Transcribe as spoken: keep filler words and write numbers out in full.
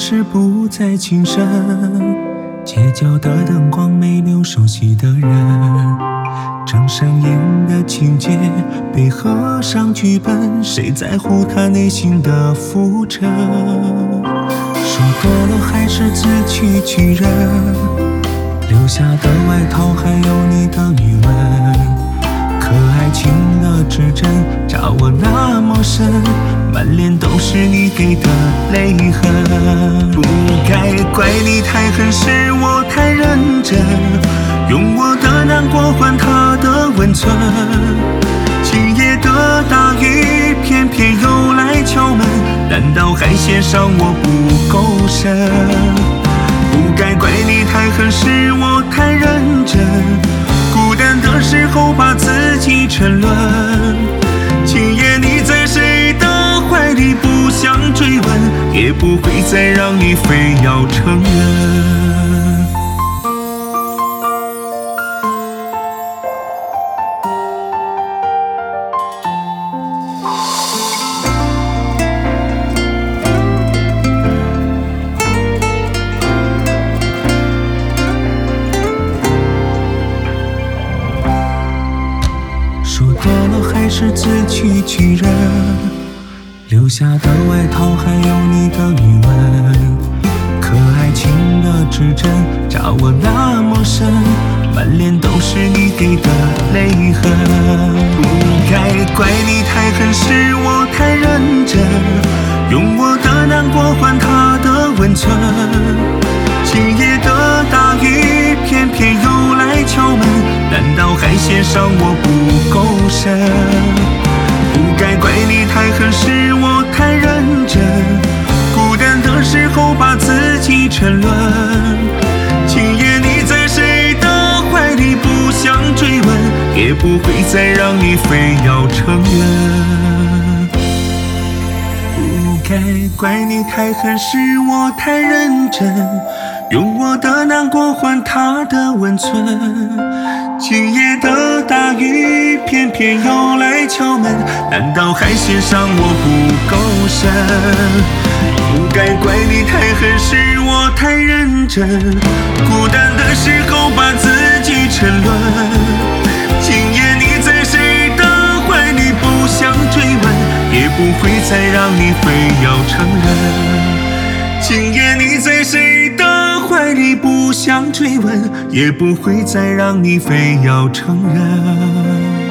是不再轻声，街角的灯光没留熟悉的人，正上演的情节被合上剧本，谁在乎他内心的浮沉？说多了还是自欺欺人，留下的外套还有你的余温，可爱情的指针扎我那么深，满脸都是你给的泪痕。不该怪你太狠，是我太认真，用我的难过换他的温存。今夜的大雨偏偏又来敲门，难道还嫌伤我不够深？不该怪你太狠，是我太认真，孤单的时候把自己沉沦。今夜你在谁的怀里，不想追问，也不会再让你非要承认。说多了还是自欺欺人，留下的外套还有你的余温，可爱情的指针扎我那么深，满脸都是你给的泪痕。不该怪你太狠，是我太认真，用我的难过换他的温存。今夜的大雨偏偏又来敲门，难道还嫌伤我不够深？不该怪你太狠，是我太认真，孤单的时候把自己沉沦。今夜你在谁的怀里，不想追问，也不会再让你非要承认。不该怪你太狠，是我太认真，用我的难过换他的温存。今夜的大雨偏偏又来敲门，难道还嫌伤我不够深？不该怪你太狠，是我太认真，孤单的时候把自己沉沦。今夜你在谁的怀里，不想追问，也不会再让你非要承认。今夜你在谁的怀里，不想追问，也不会再让你非要承认。